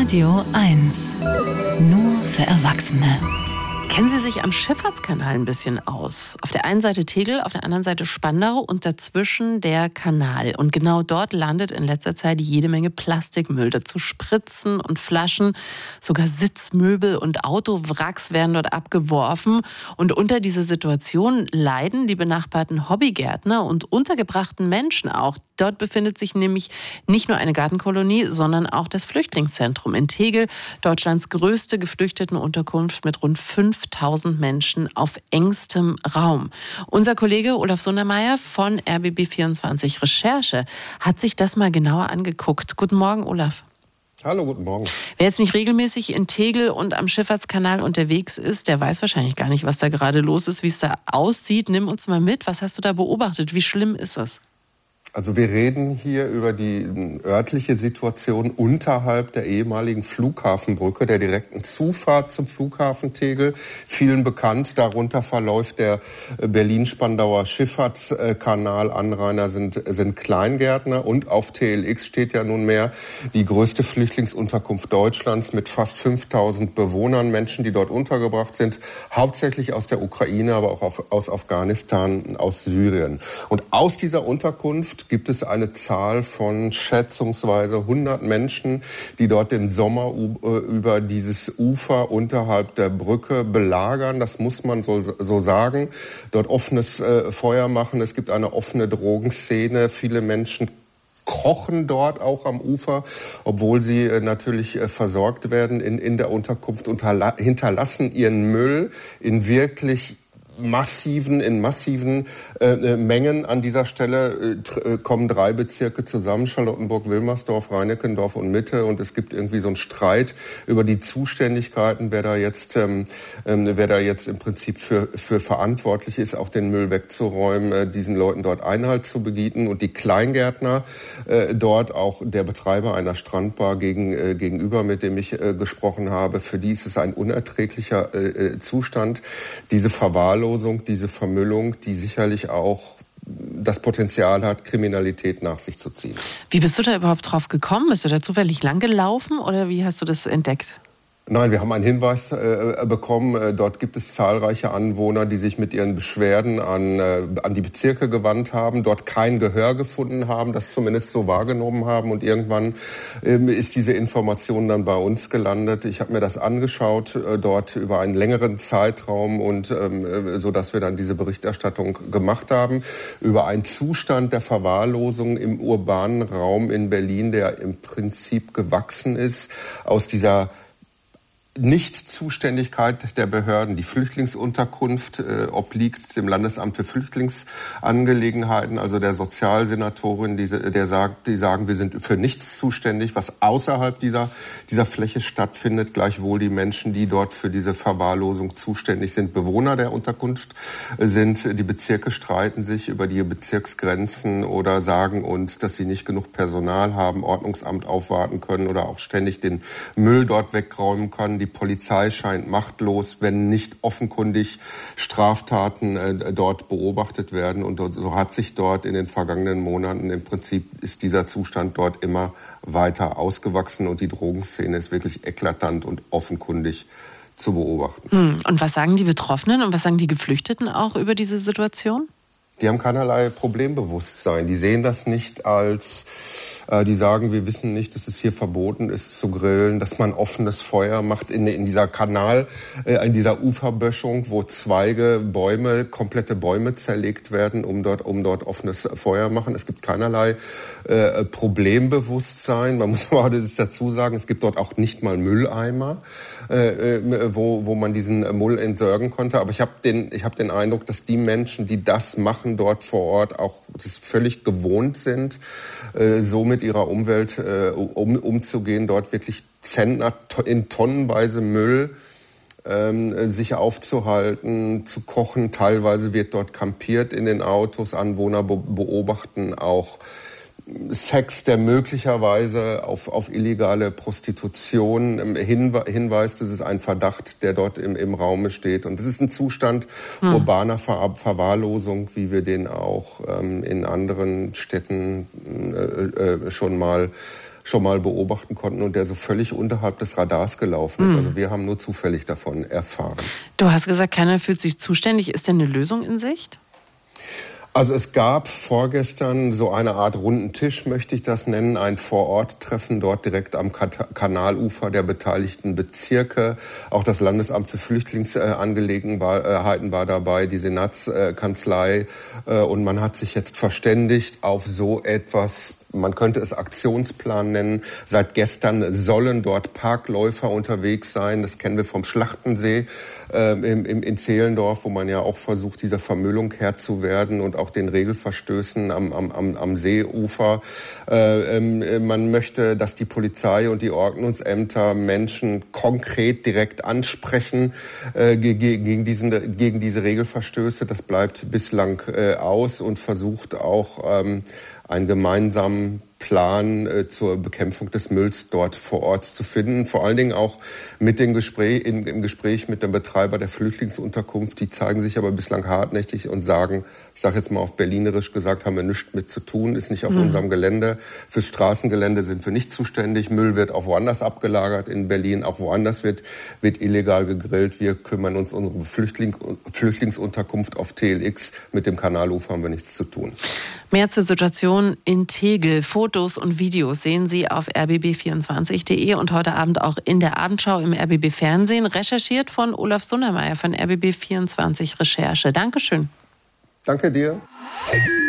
Radio 1. Nur für Erwachsene. Kennen Sie sich am Schifffahrtskanal ein bisschen aus? Auf der einen Seite Tegel, auf der anderen Seite Spandau und dazwischen der Kanal. Und genau dort landet in letzter Zeit jede Menge Plastikmüll. Dazu Spritzen und Flaschen, sogar Sitzmöbel und Autowracks werden dort abgeworfen. Und unter dieser Situation leiden die benachbarten Hobbygärtner und untergebrachten Menschen auch. Dort befindet sich nämlich nicht nur eine Gartenkolonie, sondern auch das Flüchtlingszentrum in Tegel, Deutschlands größte Geflüchtetenunterkunft mit rund 5000 Menschen auf engstem Raum. Unser Kollege Olaf Sundermeier von RBB24 Recherche hat sich das mal genauer angeguckt. Guten Morgen, Olaf. Hallo, guten Morgen. Wer jetzt nicht regelmäßig in Tegel und am Schifffahrtskanal unterwegs ist, der weiß wahrscheinlich gar nicht, was da gerade los ist, wie es da aussieht. Nimm uns mal mit. Was hast du da beobachtet? Wie schlimm ist es? Also wir reden hier über die örtliche Situation unterhalb der ehemaligen Flughafenbrücke, der direkten Zufahrt zum Flughafen Tegel. Vielen bekannt, darunter verläuft der Berlin-Spandauer Schifffahrtskanal. Anrainer sind Kleingärtner und auf TLX steht ja nunmehr die größte Flüchtlingsunterkunft Deutschlands mit fast 5000 Bewohnern, Menschen, die dort untergebracht sind, hauptsächlich aus der Ukraine, aber auch aus Afghanistan, aus Syrien. Und aus dieser Unterkunft gibt es eine Zahl von schätzungsweise 100 Menschen, die dort den Sommer über dieses Ufer unterhalb der Brücke belagern. Das muss man so sagen. Dort offenes Feuer machen. Es gibt eine offene Drogenszene. Viele Menschen kochen dort auch am Ufer, obwohl sie natürlich versorgt werden in der Unterkunft und hinterlassen ihren Müll in wirklich massiven Mengen. An dieser Stelle kommen 3 Bezirke zusammen, Charlottenburg, Wilmersdorf, Reinickendorf und Mitte. Und es gibt irgendwie so einen Streit über die Zuständigkeiten, wer da jetzt im Prinzip für verantwortlich ist, auch den Müll wegzuräumen, diesen Leuten dort Einhalt zu gebieten. Und die Kleingärtner dort, auch der Betreiber einer Strandbar gegenüber, mit dem ich gesprochen habe, für die ist es ein unerträglicher Zustand, diese Verwahrlosung, diese Vermüllung, die sicherlich auch das Potenzial hat, Kriminalität nach sich zu ziehen. Wie bist du da überhaupt drauf gekommen? Bist du da zufällig lang gelaufen oder wie hast du das entdeckt? Nein, wir haben einen Hinweis bekommen. Dort gibt es zahlreiche Anwohner, die sich mit ihren Beschwerden an die Bezirke gewandt haben, dort kein Gehör gefunden haben, das zumindest so wahrgenommen haben. Und irgendwann ist diese Information dann bei uns gelandet. Ich habe mir das angeschaut, dort über einen längeren Zeitraum und so, dass wir dann diese Berichterstattung gemacht haben über einen Zustand der Verwahrlosung im urbanen Raum in Berlin, der im Prinzip gewachsen ist aus dieser Nichtzuständigkeit der Behörden. Die Flüchtlingsunterkunft obliegt dem Landesamt für Flüchtlingsangelegenheiten, also der Sozialsenatorin, die sagen, wir sind für nichts zuständig, was außerhalb dieser Fläche stattfindet. Gleichwohl die Menschen, die dort für diese Verwahrlosung zuständig sind, Bewohner der Unterkunft sind. Die Bezirke streiten sich über die Bezirksgrenzen oder sagen uns, dass sie nicht genug Personal haben, Ordnungsamt aufwarten können oder auch ständig den Müll dort wegräumen können. Die Polizei scheint machtlos, wenn nicht offenkundig Straftaten dort beobachtet werden. Und so hat sich dort in den vergangenen Monaten im Prinzip ist dieser Zustand dort immer weiter ausgewachsen. Und die Drogenszene ist wirklich eklatant und offenkundig zu beobachten. Und was sagen die Betroffenen und was sagen die Geflüchteten auch über diese Situation? Die haben keinerlei Problembewusstsein. Die sehen das nicht als die sagen, wir wissen nicht, dass es hier verboten ist zu grillen, dass man offenes Feuer macht in dieser Kanal, in dieser Uferböschung, wo Zweige, Bäume, komplette Bäume zerlegt werden, um dort offenes Feuer machen. Es gibt keinerlei Problembewusstsein. Man muss aber dazu sagen, es gibt dort auch nicht mal Mülleimer, wo man diesen Müll entsorgen konnte. Aber ich habe den Eindruck, dass die Menschen, die das machen dort vor Ort, auch das völlig gewohnt sind, so mit ihrer Umwelt umzugehen, dort wirklich Zentner in tonnenweise Müll sich aufzuhalten, zu kochen. Teilweise wird dort kampiert in den Autos. Anwohner beobachten auch Sex, der möglicherweise auf illegale Prostitution hinweist. Das ist ein Verdacht, der dort im Raume steht. Und das ist ein Zustand urbaner Verwahrlosung, wie wir den auch in anderen Städten schon mal schon mal beobachten konnten und der so völlig unterhalb des Radars gelaufen ist. Also wir haben nur zufällig davon erfahren. Du hast gesagt, keiner fühlt sich zuständig. Ist denn eine Lösung in Sicht? Also es gab vorgestern so eine Art runden Tisch, möchte ich das nennen, ein Vor-Ort-Treffen dort direkt am Kanalufer der beteiligten Bezirke. Auch das Landesamt für Flüchtlingsangelegenheiten war dabei, die Senatskanzlei. Und man hat sich jetzt verständigt auf so etwas. Man könnte es Aktionsplan nennen. Seit gestern sollen dort Parkläufer unterwegs sein. Das kennen wir vom Schlachtensee in Zehlendorf, wo man ja auch versucht, dieser Vermüllung Herr zu werden und auch den Regelverstößen am Seeufer. Man möchte, dass die Polizei und die Ordnungsämter Menschen konkret direkt ansprechen gegen diese Regelverstöße. Das bleibt bislang aus und versucht auch einen gemeinsamen Plan zur Bekämpfung des Mülls dort vor Ort zu finden. Vor allen Dingen auch mit dem im Gespräch mit dem Betreiber der Flüchtlingsunterkunft. Die zeigen sich aber bislang hartnäckig und sagen, ich sage jetzt mal auf Berlinerisch gesagt, haben wir nichts mit zu tun, ist nicht auf unserem Gelände. Fürs Straßengelände sind wir nicht zuständig. Müll wird auch woanders abgelagert in Berlin. Auch woanders wird illegal gegrillt. Wir kümmern uns um unsere Flüchtlingsunterkunft auf TLX. Mit dem Kanalufer haben wir nichts zu tun. Mehr zur Situation in Tegel. Fotos und Videos sehen Sie auf rbb24.de und heute Abend auch in der Abendschau im RBB Fernsehen. Recherchiert von Olaf Sundermeier von RBB24 Recherche. Dankeschön. Danke dir.